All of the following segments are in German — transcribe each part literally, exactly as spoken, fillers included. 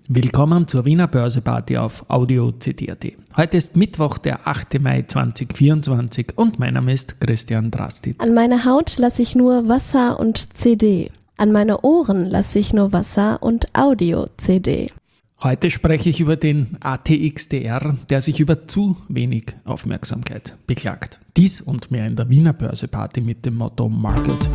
Willkommen zur Wiener Börseparty auf Audio C D punkt A T. Heute ist Mittwoch, der achte Mai zweitausendvierundzwanzig und mein Name ist Christian Drastit. An meine Haut lasse ich nur Wasser und C D. An meine Ohren lasse ich nur Wasser und Audio-C D. Heute spreche ich über den A T X D R, der sich über zu wenig Aufmerksamkeit beklagt. Dies und mehr in der Wiener Börseparty mit dem Motto Market.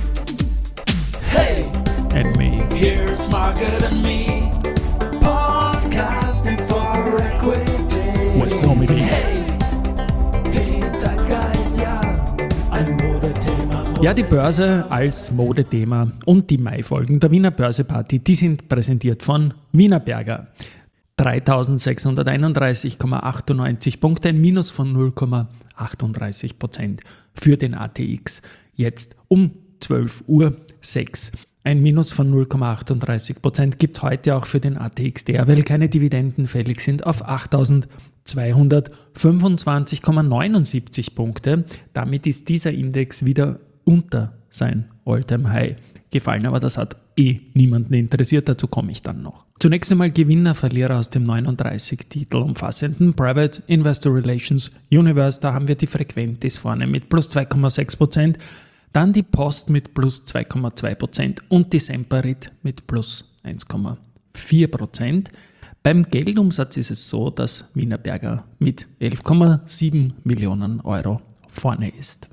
Hey, and me. Here's Market and Me. Podcasting for Equity. What's Nomedy? Hey, den Zeitgeist, ja, ein Modethema. Ja, die Börse als Modethema und die Mai-Folgen der Wiener Börseparty, die sind präsentiert von Wienerberger. dreitausendsechshunderteinunddreißig Komma achtundneunzig Punkte, ein Minus von null Komma achtunddreißig Prozent für den A T X. Jetzt um zwölf Uhr sechs. Ein Minus von null Komma achtunddreißig Prozent gibt heute auch für den A T X D R, weil keine Dividenden fällig sind, auf achttausendzweihundertfünfundzwanzig Komma neunundsiebzig Punkte. Damit ist dieser Index wieder unter sein All-Time-High gefallen, aber das hat eh niemanden interessiert, dazu komme ich dann noch. Zunächst einmal Gewinner, Verlierer aus dem neununddreißig Titel umfassenden Private Investor Relations Universe. Da haben wir die Frequentis vorne mit plus zwei Komma sechs Prozent, dann die Post mit plus zwei Komma zwei Prozent und die Semperit mit plus eins Komma vier Prozent. Beim Geldumsatz ist es so, dass Wienerberger mit elf Komma sieben Millionen Euro vorne ist.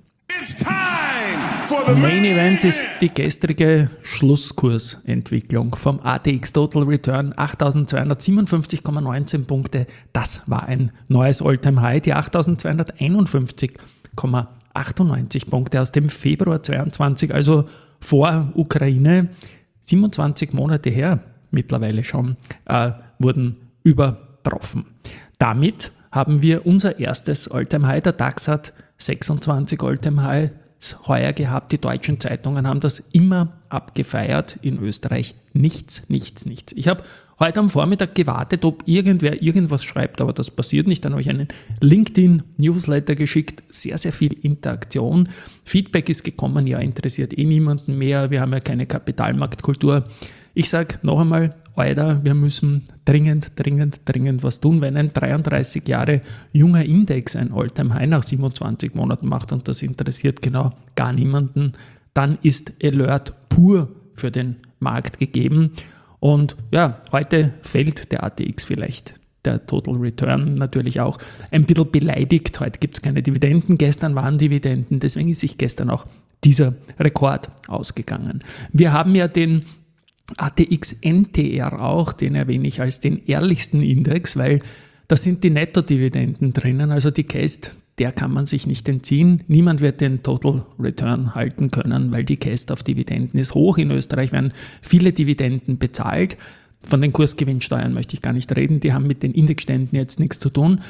Main Event ist die gestrige Schlusskursentwicklung vom A T X Total Return, achttausendzweihundertsiebenundfünfzig Komma neunzehn Punkte. Das war ein neues All-Time High, die achttausendzweihunderteinundfünfzig Komma achtundneunzig Punkte aus dem Februar zweiundzwanzig, also vor Ukraine, siebenundzwanzig Monate her mittlerweile schon, äh, wurden übertroffen. Damit haben wir unser erstes All-Time High. Der DAX hat sechsundzwanzig All-Time Highs heuer gehabt. Die deutschen Zeitungen haben das immer abgefeiert. In Österreich nichts, nichts, nichts. Ich habe heute am Vormittag gewartet, ob irgendwer irgendwas schreibt, aber das passiert nicht. Dann habe ich einen LinkedIn-Newsletter geschickt. Sehr, sehr viel Interaktion. Feedback ist gekommen, ja, interessiert eh niemanden mehr. Wir haben ja keine Kapitalmarktkultur. Ich sage noch einmal, Alter, wir müssen dringend, dringend, dringend was tun. Wenn ein dreiunddreißig Jahre junger Index ein All-Time-High nach siebenundzwanzig Monaten macht und das interessiert genau gar niemanden, dann ist Alert pur für den Markt gegeben. Und ja, heute fällt der A T X vielleicht, der Total Return natürlich auch, ein bisschen beleidigt. Heute gibt es keine Dividenden, gestern waren Dividenden, deswegen ist sich gestern auch dieser Rekord ausgegangen. Wir haben ja den A T X N T R auch, den erwähne ich als den ehrlichsten Index, weil da sind die Nettodividenden drinnen, also die C A S T, der kann man sich nicht entziehen. Niemand wird den Total Return halten können, weil die C A S T auf Dividenden ist hoch. In Österreich werden viele Dividenden bezahlt. Von den Kursgewinnsteuern möchte ich gar nicht reden, die haben mit den Indexständen jetzt nichts zu tun.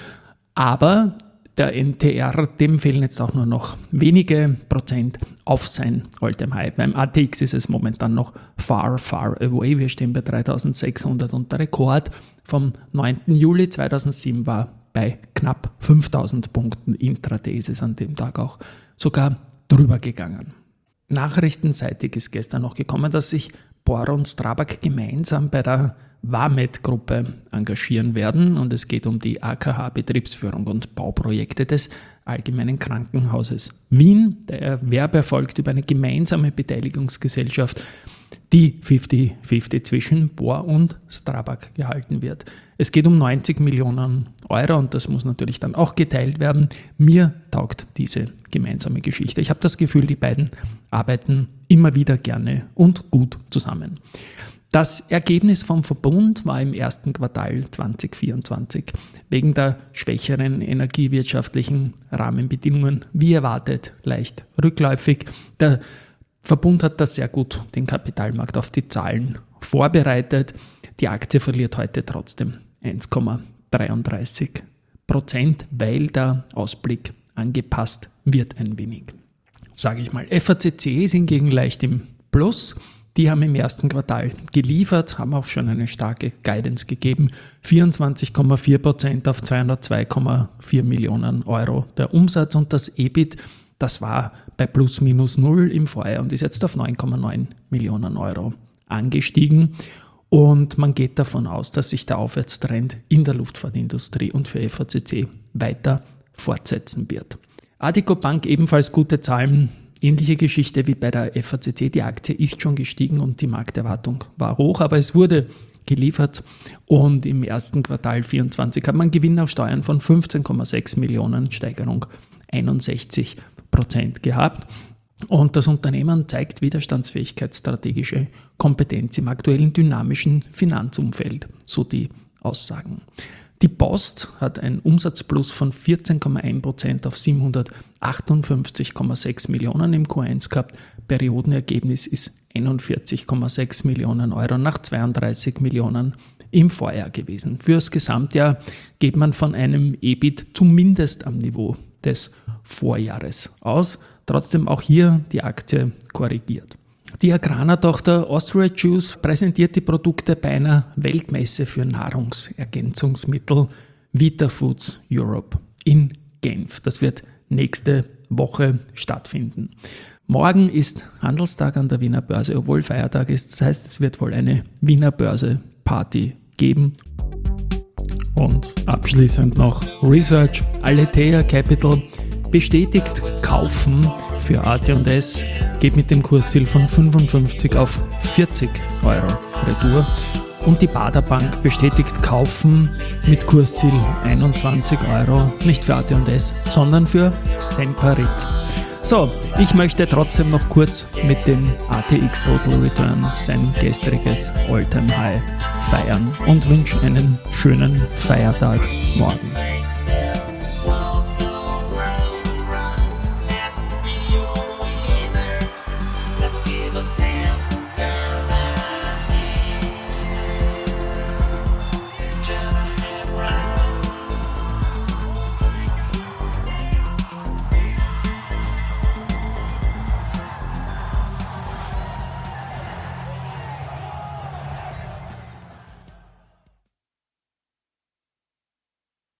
Aber der N T R, dem fehlen jetzt auch nur noch wenige Prozent auf sein All-Time High. Beim A T X ist es momentan noch far, far away. Wir stehen bei dreitausendsechshundert und der Rekord vom neunten Juli zweitausendsieben war bei knapp fünftausend Punkten. Intraday ist es an dem Tag auch sogar drüber gegangen. Nachrichtenseitig ist gestern noch gekommen, dass sich Bora und Strabag gemeinsam bei der Vamed-Gruppe engagieren werden und es geht um die A K H-Betriebsführung und Bauprojekte des Allgemeinen Krankenhauses Wien. Der Erwerb erfolgt über eine gemeinsame Beteiligungsgesellschaft, die fünfzig fünfzig zwischen Bora und Strabag gehalten wird. Es geht um neunzig Millionen Euro und das muss natürlich dann auch geteilt werden. Mir taugt diese gemeinsame Geschichte. Ich habe das Gefühl, die beiden arbeiten immer wieder gerne und gut zusammen. Das Ergebnis vom Verbund war im ersten Quartal zweitausendvierundzwanzig wegen der schwächeren energiewirtschaftlichen Rahmenbedingungen, wie erwartet, leicht rückläufig. Der Verbund hat da sehr gut den Kapitalmarkt auf die Zahlen vorbereitet. Die Aktie verliert heute trotzdem eins Komma dreiunddreißig Prozent, weil der Ausblick angepasst wird ein wenig. Sage ich mal. F A C C ist hingegen leicht im Plus. Die haben im ersten Quartal geliefert, haben auch schon eine starke Guidance gegeben. vierundzwanzig Komma vier Prozent auf zweihundertzwei Komma vier Millionen Euro der Umsatz und das E B I T, das war bei plus minus null im Vorjahr und ist jetzt auf neun Komma neun Millionen Euro angestiegen. Und man geht davon aus, dass sich der Aufwärtstrend in der Luftfahrtindustrie und für F A C C weiter fortsetzen wird. Addiko Bank ebenfalls gute Zahlen, ähnliche Geschichte wie bei der F A C C. Die Aktie ist schon gestiegen und die Markterwartung war hoch, aber es wurde geliefert und im ersten Quartal vierundzwanzig hat man Gewinn auf Steuern von fünfzehn Komma sechs Millionen, Steigerung einundsechzig Prozent gehabt. Und das Unternehmen zeigt Widerstandsfähigkeit, strategische Kompetenz im aktuellen dynamischen Finanzumfeld, so die Aussagen. Die Post hat einen Umsatzplus von vierzehn Komma eins Prozent auf siebenhundertachtundfünfzig Komma sechs Millionen im Q eins gehabt. Periodenergebnis ist einundvierzig Komma sechs Millionen Euro nach zweiunddreißig Millionen im Vorjahr gewesen. Fürs Gesamtjahr geht man von einem E B I T zumindest am Niveau des Vorjahres aus. Trotzdem auch hier die Aktie korrigiert. Die Agrana-Tochter Austria Juice präsentiert die Produkte bei einer Weltmesse für Nahrungsergänzungsmittel Vitafoods Europe in Genf. Das wird nächste Woche stattfinden. Morgen ist Handelstag an der Wiener Börse, obwohl Feiertag ist. Das heißt, es wird wohl eine Wiener Börse-Party geben. Und abschließend noch Research. Aletheia Capital bestätigt kaufen für A T und S, geht mit dem Kursziel von fünfundfünfzig auf vierzig Euro retour. Und die Baader Bank bestätigt kaufen mit Kursziel einundzwanzig Euro, nicht für A T und S, sondern für Semperit. So, ich möchte trotzdem noch kurz mit dem A T X Total Return sein gestriges All-Time High feiern und wünsche einen schönen Feiertag morgen.